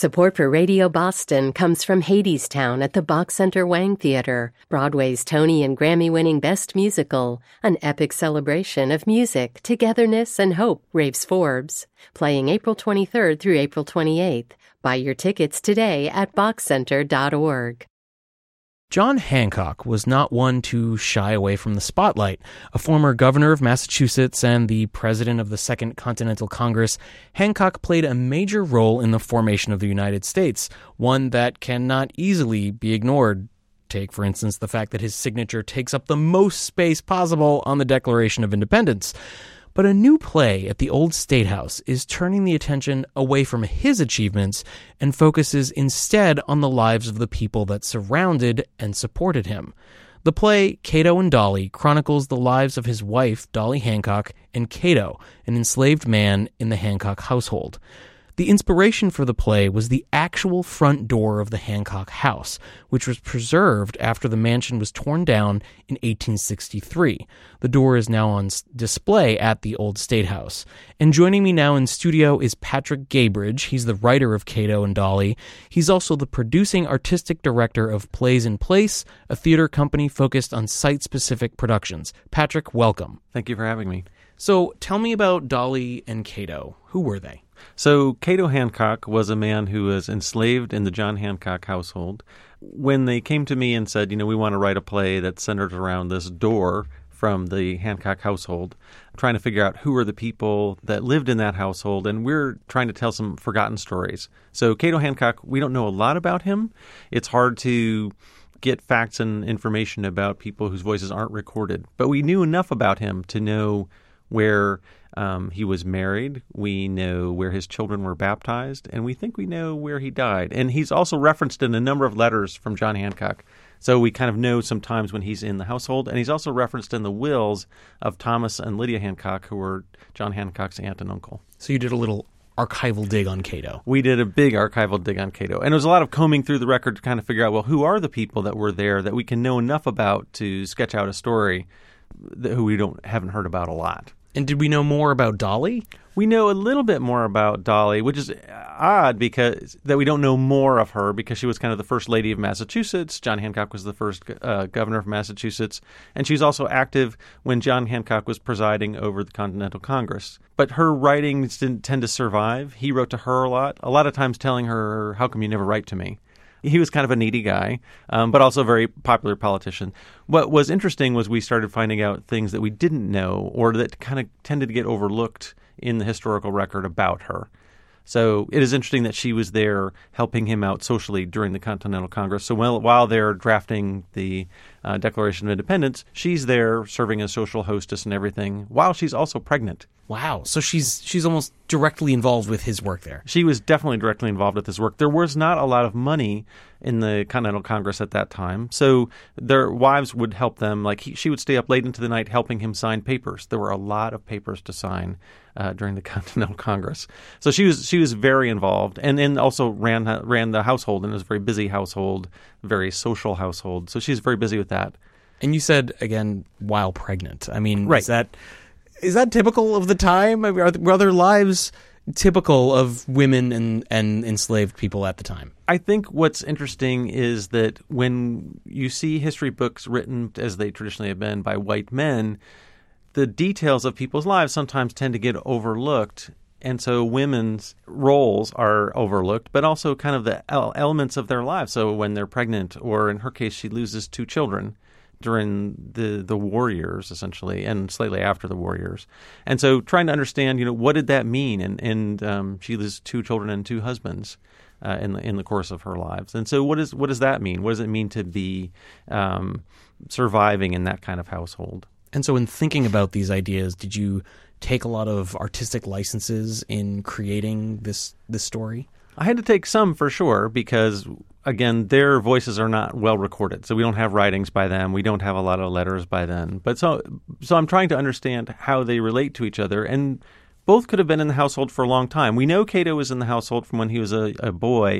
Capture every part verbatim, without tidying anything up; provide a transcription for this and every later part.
Support for Radio Boston comes from Hadestown at the Bach Center Wang Theater, Broadway's Tony and Grammy-winning Best Musical, an epic celebration of music, togetherness, and hope, raves Forbes. Playing April twenty-third through April twenty-eighth. Buy your tickets today at bach center dot org. John Hancock was not one to shy away from the spotlight. A former governor of Massachusetts and the president of the Second Continental Congress, Hancock played a major role in the formation of the United States, one that cannot easily be ignored. Take, for instance, the fact that his signature takes up the most space possible on the Declaration of Independence. But a new play at the Old State House is turning the attention away from his achievements and focuses instead on the lives of the people that surrounded and supported him. The play, Cato and Dolly, chronicles the lives of his wife, Dolly Hancock, and Cato, an enslaved man in the Hancock household. The inspiration for the play was the actual front door of the Hancock house, which was preserved after the mansion was torn down in eighteen sixty-three. The door is now on display at the Old State House. And joining me now in studio is Patrick Gaybridge. He's the writer of Cato and Dolly. He's also the producing artistic director of Plays in Place, a theater company focused on site-specific productions. Patrick, welcome. Thank you for having me. So tell me about Dolly and Cato. Who were they? So Cato Hancock was a man who was enslaved in the John Hancock household. When they came to me and said, you know, we want to write a play that's centered around this door from the Hancock household, trying to figure out who are the people that lived in that household, and we're trying to tell some forgotten stories. So Cato Hancock, we don't know a lot about him. It's hard to get facts and information about people whose voices aren't recorded. But we knew enough about him to know where um, he was married, we know where his children were baptized, and we think we know where he died. And he's also referenced in a number of letters from John Hancock. So we kind of know sometimes when he's in the household. And he's also referenced in the wills of Thomas and Lydia Hancock, who were John Hancock's aunt and uncle. So you did a little archival dig on Cato. We did a big archival dig on Cato. And it was a lot of combing through the record to kind of figure out, well, who are the people that were there that we can know enough about to sketch out a story that, who we don't haven't heard about a lot. And did we know more about Dolly? We know a little bit more about Dolly, which is odd because that we don't know more of her because she was kind of the first lady of Massachusetts. John Hancock was the first uh, governor of Massachusetts. And she's also active when John Hancock was presiding over the Continental Congress. But her writings didn't tend to survive. He wrote to her a lot, a lot of times telling her, how come you never write to me? He was kind of a needy guy, um, but also a very popular politician. What was interesting was we started finding out things that we didn't know or that kind of tended to get overlooked in the historical record about her. So it is interesting that she was there helping him out socially during the Continental Congress. So while, while they're drafting the uh, Declaration of Independence, she's there serving as social hostess and everything while she's also pregnant. Wow. So she's she's almost directly involved with his work there. She was definitely directly involved with his work. There was not a lot of money in the Continental Congress at that time. So their wives would help them. Like he, she would stay up late into the night helping him sign papers. There were a lot of papers to sign uh, during the Continental Congress. So she was she was very involved and then also ran ran the household, and it was a very busy household, very social household. So she's very busy with that. And you said, again, while pregnant. I mean, right. is that is that typical of the time? I mean, are, were other lives typical of women and, and enslaved people at the time? I think what's interesting is that when you see history books written, as they traditionally have been, by white men, the details of people's lives sometimes tend to get overlooked. And so women's roles are overlooked, but also kind of the elements of their lives. So when they're pregnant, or in her case, she loses two children during the, the war years, essentially, and slightly after the war years. And so trying to understand, you know, what did that mean? And, and um, she loses two children and two husbands uh, in, the, in the course of her lives. And so what, is, what does that mean? What does it mean to be um, surviving in that kind of household? And so in thinking about these ideas, did you take a lot of artistic licenses in creating this this story? I had to take some for sure because, again, their voices are not well recorded. So we don't have writings by them. We don't have a lot of letters by then. But so so I'm trying to understand how they relate to each other. And both could have been in the household for a long time. We know Cato was in the household from when he was a, a boy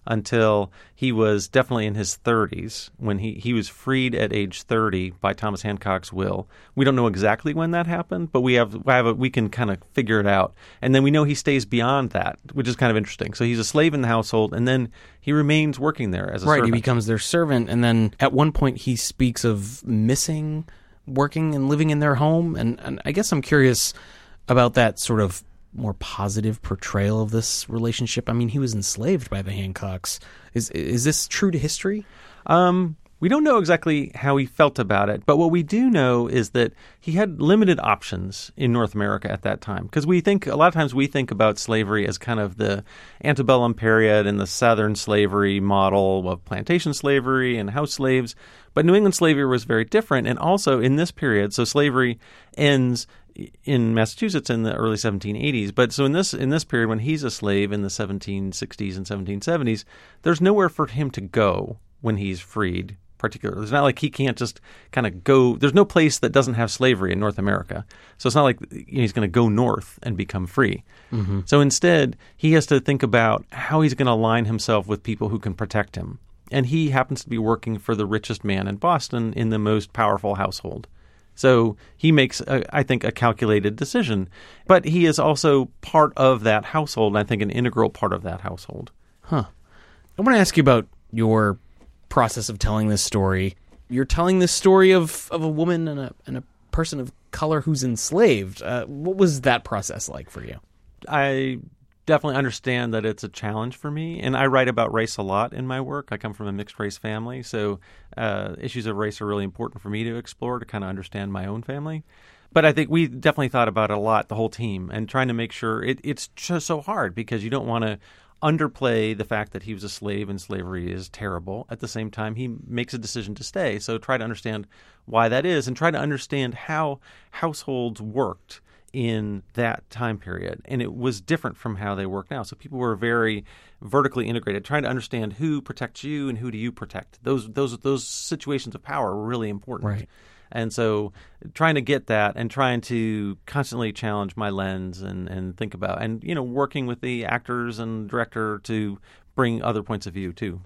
until he was definitely in his thirties when he, he was freed at age thirty by Thomas Hancock's will. We don't know exactly when that happened, but we have, we, have a, we can kind of figure it out. And then we know he stays beyond that, which is kind of interesting. So he's a slave in the household, and then he remains working there as a right, servant. He becomes their servant, and then at one point he speaks of missing working and living in their home. And, and I guess I'm curious about that sort of more positive portrayal of this relationship. I mean, he was enslaved by the Hancocks. Is is this true to history? Um, we don't know exactly how he felt about it, but what we do know is that he had limited options in North America at that time. Because we think, a lot of times we think about slavery as kind of the antebellum period and the Southern slavery model of plantation slavery and house slaves. But New England slavery was very different. And also in this period, so slavery ends in Massachusetts in the early seventeen eighties. But so in this in this period, when he's a slave in the seventeen sixties and seventeen seventies, there's nowhere for him to go when he's freed, particularly. It's not like he can't just kind of go. There's no place that doesn't have slavery in North America. So it's not like you know, he's going to go north and become free. Mm-hmm. So instead, he has to think about how he's going to align himself with people who can protect him. And he happens to be working for the richest man in Boston in the most powerful household. So he makes, a, I think, a calculated decision. But he is also part of that household, and I think an integral part of that household. Huh. I want to ask you about your process of telling this story. You're telling this story of, of a woman and a, and a person of color who's enslaved. Uh, what was that process like for you? I definitely understand that it's a challenge for me, and I write about race a lot in my work. I come from a mixed-race family, so uh, issues of race are really important for me to explore to kind of understand my own family. But I think we definitely thought about it a lot, the whole team, and trying to make sure it, it's just so hard because you don't want to underplay the fact that he was a slave and slavery is terrible. At the same time, he makes a decision to stay. So try to understand why that is and try to understand how households worked in that time period. And it was different from how they work now. So people were very vertically integrated, trying to understand who protects you and who do you protect. Those those those situations of power were really important. Right. And so trying to get that and trying to constantly challenge my lens and, and think about and, you know, working with the actors and director to bring other points of view too.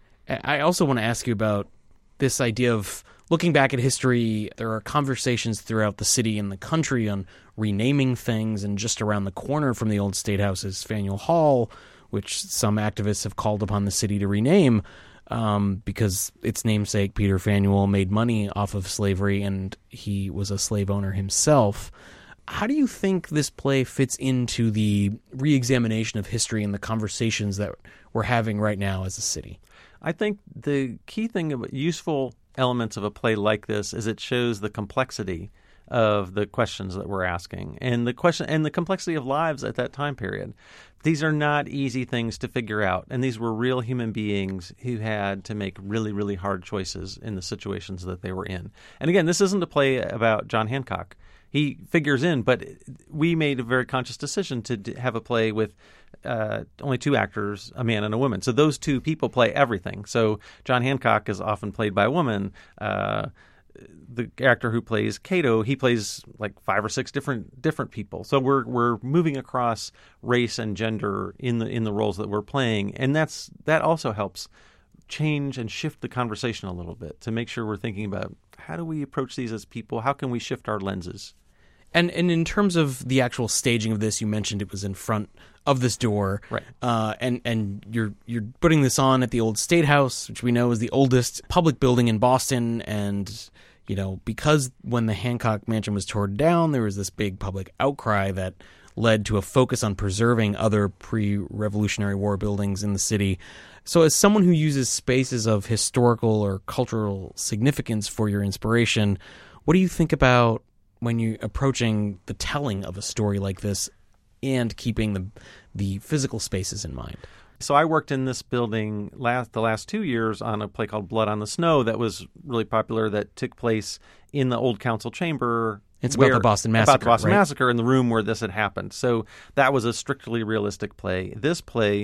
I also want to ask you about this idea of looking back at history. There are conversations throughout the city and the country on renaming things, and just around the corner from the old State House is Faneuil Hall, which some activists have called upon the city to rename um, because its namesake, Peter Faneuil, made money off of slavery, and he was a slave owner himself. How do you think this play fits into the re-examination of history and the conversations that we're having right now as a city? I think the key thing about useful elements of a play like this is it shows the complexity of the questions that we're asking and the question and the complexity of lives at that time period. These are not easy things to figure out, and these were real human beings who had to make really, really hard choices in the situations that they were in. And again, this isn't a play about John Hancock. He figures in, but we made a very conscious decision to have a play with uh, only two actors, a man and a woman. So those two people play everything. So John Hancock is often played by a woman. Uh, the actor who plays Cato, he plays like five or six different different people. So we're we're moving across race and gender in the in the roles that we're playing, and that's that also helps change and shift the conversation a little bit to make sure we're thinking about how do we approach these as people? How can we shift our lenses? And and in terms of the actual staging of this, you mentioned it was in front of this door, right? Uh, and and you're you're putting this on at the old State House, which we know is the oldest public building in Boston. And you know, because when the Hancock Mansion was torn down, there was this big public outcry that led to a focus on preserving other pre-Revolutionary War buildings in the city. So, as someone who uses spaces of historical or cultural significance for your inspiration, what do you think about when you're approaching the telling of a story like this and keeping the the physical spaces in mind? So I worked in this building last the last two years on a play called Blood on the Snow that was really popular, that took place in the old council chamber. It's where, about the Boston Massacre, About the Boston right? Massacre in the room where this had happened. So that was a strictly realistic play. This play,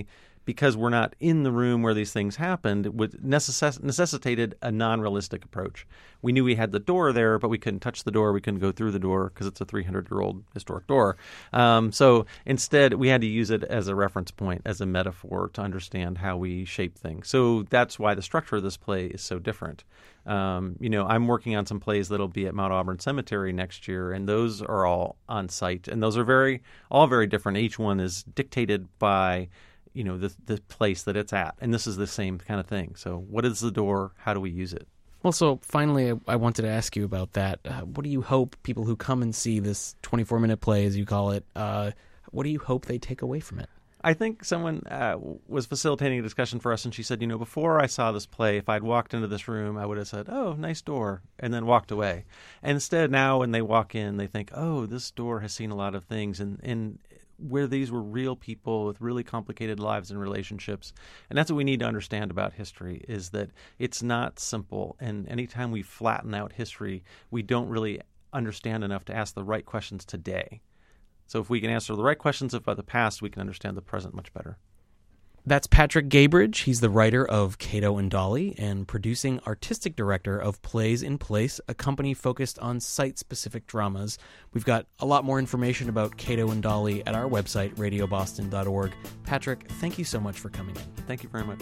because we're not in the room where these things happened, it would necess- necessitated a non-realistic approach. We knew we had the door there, but we couldn't touch the door. We couldn't go through the door because it's a three hundred year old historic door. Um, so instead, we had to use it as a reference point, as a metaphor to understand how we shape things. So that's why the structure of this play is so different. Um, you know, I'm working on some plays that'll be at Mount Auburn Cemetery next year, and those are all on site, and those are very, all very different. Each one is dictated by, you know, the the place that it's at, and this is the same kind of thing. So, what is the door? How do we use it? Well, so finally, I wanted to ask you about that. Uh, what do you hope people who come and see this twenty-four minute play, as you call it, uh, what do you hope they take away from it? I think someone uh, was facilitating a discussion for us, and she said, you know, before I saw this play, if I'd walked into this room, I would have said, oh, nice door, and then walked away. And instead, now when they walk in, they think, oh, this door has seen a lot of things, and, and where these were real people with really complicated lives and relationships. And that's what we need to understand about history, is that it's not simple. And anytime we flatten out history, we don't really understand enough to ask the right questions today. So if we can answer the right questions about the past, we can understand the present much better. That's Patrick Gaybridge. He's the writer of Cato and Dolly and producing artistic director of Plays in Place, a company focused on site-specific dramas. We've got a lot more information about Cato and Dolly at our website, radio boston dot org. Patrick, thank you so much for coming in. Thank you very much.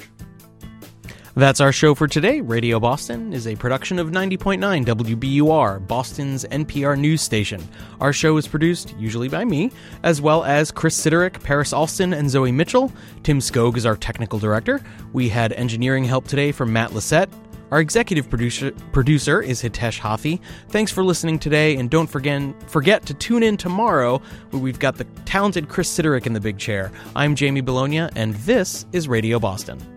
That's our show for today. Radio Boston is a production of ninety point nine W B U R, Boston's N P R news station. Our show is produced usually by me, as well as Chris Siderick, Paris Alston, and Zoe Mitchell. Tim Skog is our technical director. We had engineering help today from Matt Lissette. Our executive producer, producer is Hitesh Hathi. Thanks for listening today, and don't forget, forget to tune in tomorrow, where we've got the talented Chris Siderick in the big chair. I'm Jamie Bologna, and this is Radio Boston.